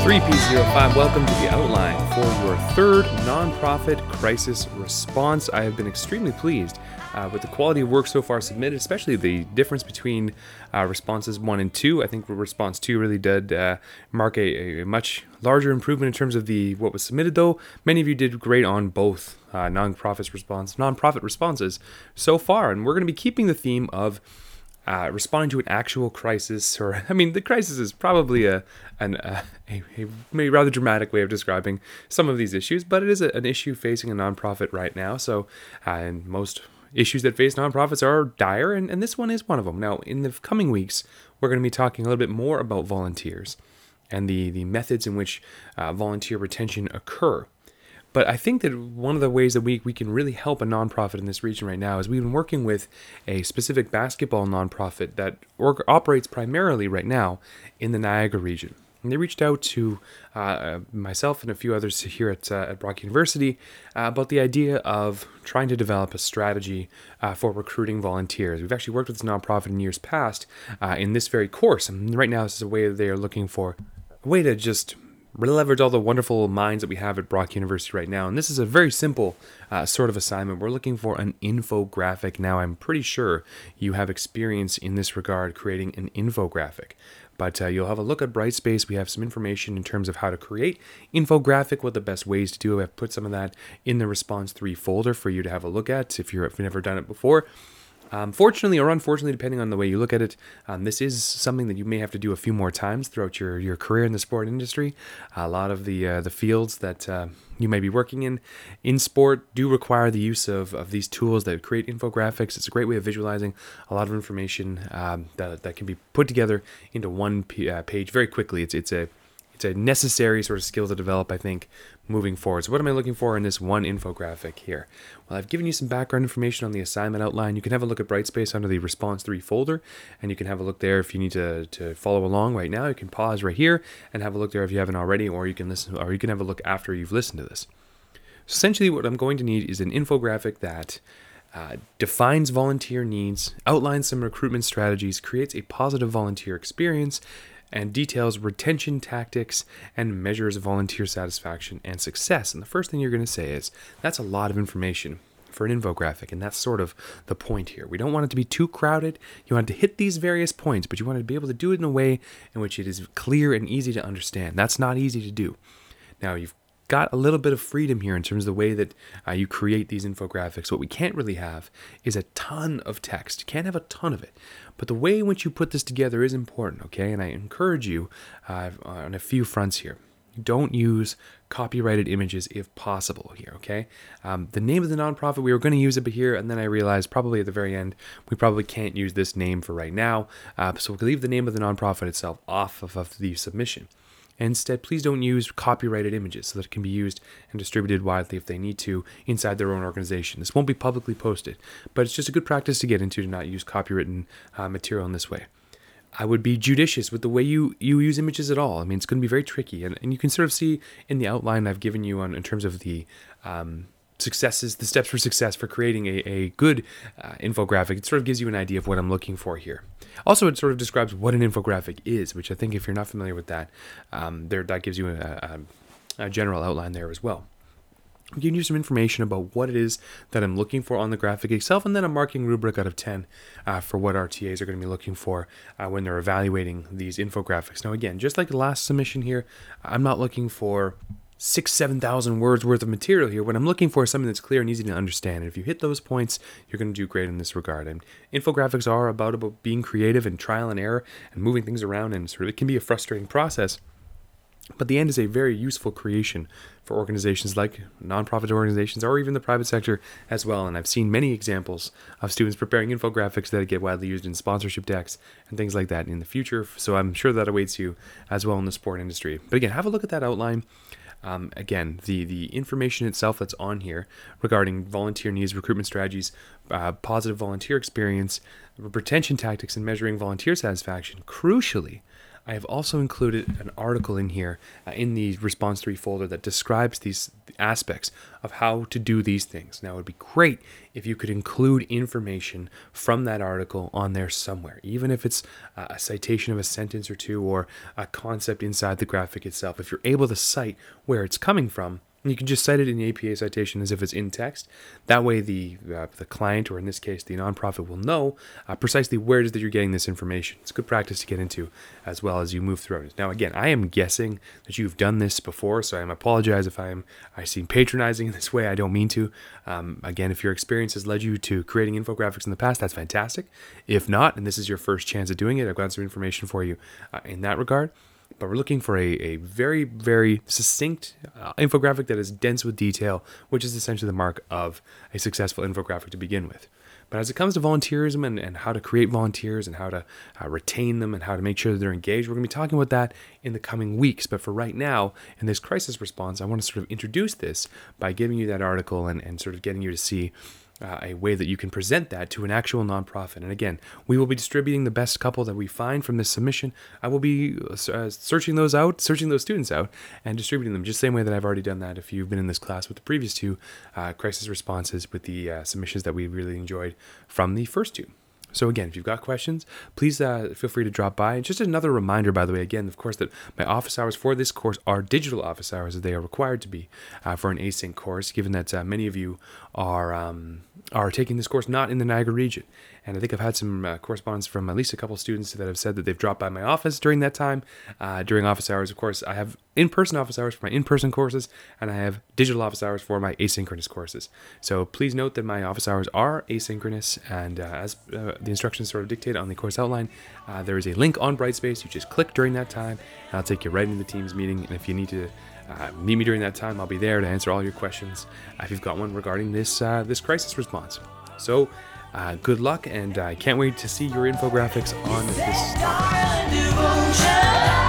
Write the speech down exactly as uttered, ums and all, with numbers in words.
three P zero five, welcome to the outline for your third nonprofit crisis response. I have been extremely pleased uh, with the quality of work so far submitted, especially the difference between uh, responses one and two. I think response two really did uh, mark a, a much larger improvement in terms of the what was submitted, though many of you did great on both uh, nonprofit response, nonprofit responses so far, and we're going to be keeping the theme of Uh, responding to an actual crisis, or I mean, the crisis is probably a an, uh, a, a maybe rather dramatic way of describing some of these issues, but it is a, an issue facing a nonprofit right now. So, uh, and most issues that face nonprofits are dire, and, and this one is one of them. Now, in the coming weeks, we're going to be talking a little bit more about volunteers and the the methods in which uh, volunteer retention occur. But I think that one of the ways that we, we can really help a nonprofit in this region right now is we've been working with a specific basketball nonprofit that or- operates primarily right now in the Niagara region. And they reached out to uh, myself and a few others here at, uh, at Brock University uh, about the idea of trying to develop a strategy uh, for recruiting volunteers. We've actually worked with this nonprofit in years past uh, in this very course. And right now, this is a way that they are looking for a way to just leverage all the wonderful minds that we have at Brock University right now. And this is a very simple uh, sort of assignment. We're looking for an infographic. Now, I'm pretty sure you have experience in this regard creating an infographic. But uh, you'll have a look at Brightspace. We have some information in terms of how to create infographic, what the best ways to do. I've put some of that in the Response three folder for you to have a look at if, you're, if you've never done it before. Um, fortunately or unfortunately, depending on the way you look at it, um, this is something that you may have to do a few more times throughout your, your career in the sport industry. A lot of the uh, the fields that uh, you may be working in in sport do require the use of, of these tools that create infographics. It's a great way of visualizing a lot of information um, that that can be put together into one p- uh, page very quickly. It's it's a It's a necessary sort of skill to develop, I think, moving forward. So what am I looking for in this one infographic here? Well, I've given you some background information on the assignment outline. You can have a look at Brightspace under the Response three folder, and you can have a look there if you need to, to follow along right now. You can pause right here and have a look there if you haven't already, or you can listen, or you can have a look after you've listened to this. So essentially, what I'm going to need is an infographic that Uh, defines volunteer needs, outlines some recruitment strategies, creates a positive volunteer experience, and details retention tactics and measures volunteer satisfaction and success. And the first thing you're going to say is, that's a lot of information for an infographic, and that's sort of the point here. We don't want it to be too crowded. You want it to hit these various points, but you want to be able to do it in a way in which it is clear and easy to understand. That's not easy to do. Now, you've got a little bit of freedom here in terms of the way that uh, you create these infographics. What we can't really have is a ton of text. You can't have a ton of it. But the way in which you put this together is important, okay? And I encourage you uh, on a few fronts here. Don't use copyrighted images if possible here, okay? Um, the name of the nonprofit, we were going to use it here, and then I realized probably at the very end, we probably can't use this name for right now. Uh, so we'll leave the name of the nonprofit itself off of, of the submission. Instead, please don't use copyrighted images so that it can be used and distributed widely if they need to inside their own organization. This won't be publicly posted, but it's just a good practice to get into to not use copywritten uh, material in this way. I would be judicious with the way you, you use images at all. I mean, it's going to be very tricky, and, and you can sort of see in the outline I've given you on in terms of the um, successes, the steps for success for creating a, a good uh, infographic. It sort of gives you an idea of what I'm looking for here. Also, it sort of describes what an infographic is, which I think if you're not familiar with that, um, there that gives you a, a, a general outline there as well. I'm giving you some information about what it is that I'm looking for on the graphic itself, and then a marking rubric out of ten uh, for what R T As are going to be looking for uh, when they're evaluating these infographics. Now, again, just like the last submission here, I'm not looking for six, seven thousand words worth of material here. What I'm looking for is something that's clear and easy to understand. And if you hit those points, you're going to do great in this regard. And infographics are about, about being creative and trial and error and moving things around, and sort of it can be a frustrating process. But the end is a very useful creation for organizations like nonprofit organizations or even the private sector as well. And I've seen many examples of students preparing infographics that get widely used in sponsorship decks and things like that in the future. So I'm sure that awaits you as well in the sport industry. But again, have a look at that outline. Um, again, the, the information itself that's on here regarding volunteer needs, recruitment strategies, uh, positive volunteer experience, retention tactics, and measuring volunteer satisfaction. Crucially, I have also included an article in here uh, in the Response three folder that describes these aspects of how to do these things. Now, it would be great if you could include information from that article on there somewhere, even if it's uh, a citation of a sentence or two or a concept inside the graphic itself. If you're able to cite where it's coming from, you can just cite it in the A P A citation as if it's in text. That way the uh, the client, or in this case the nonprofit, will know uh, precisely where it is that you're getting this information. It's good practice to get into as well as you move through it. Now, again, I am guessing that you've done this before, so I apologize if I am I seem patronizing in this way. I don't mean to. Um, again, if your experience has led you to creating infographics in the past, that's fantastic. If not, and this is your first chance at doing it, I've got some information for you uh, in that regard. But we're looking for a, a very, very succinct uh, infographic that is dense with detail, which is essentially the mark of a successful infographic to begin with. But as it comes to volunteerism and, and how to create volunteers and how to uh, retain them and how to make sure that they're engaged, we're going to be talking about that in the coming weeks. But for right now, in this crisis response, I want to sort of introduce this by giving you that article and, and sort of getting you to see Uh, a way that you can present that to an actual nonprofit. And again, we will be distributing the best couple that we find from this submission. I will be uh, searching those out, searching those students out, and distributing them just the same way that I've already done that if you've been in this class with the previous two uh, crisis responses with the uh, submissions that we really enjoyed from the first two. So again, if you've got questions, please uh, feel free to drop by. And just another reminder, by the way, again, of course, that my office hours for this course are digital office hours, as they are required to be uh, for an async course, given that uh, many of you are um, are taking this course not in the Niagara region. And I think I've had some uh, correspondence from at least a couple students that have said that they've dropped by my office during that time. Uh, during office hours, of course, I have in-person office hours for my in-person courses, and I have digital office hours for my asynchronous courses. So please note that my office hours are asynchronous, and uh, as uh, the instructions sort of dictate on the course outline, uh, there is a link on Brightspace. You just click during that time, and I'll take you right into the Teams meeting. And if you need to uh, meet me during that time, I'll be there to answer all your questions uh, if you've got one regarding this uh, this crisis response. So uh, good luck, and I can't wait to see your infographics on this topic.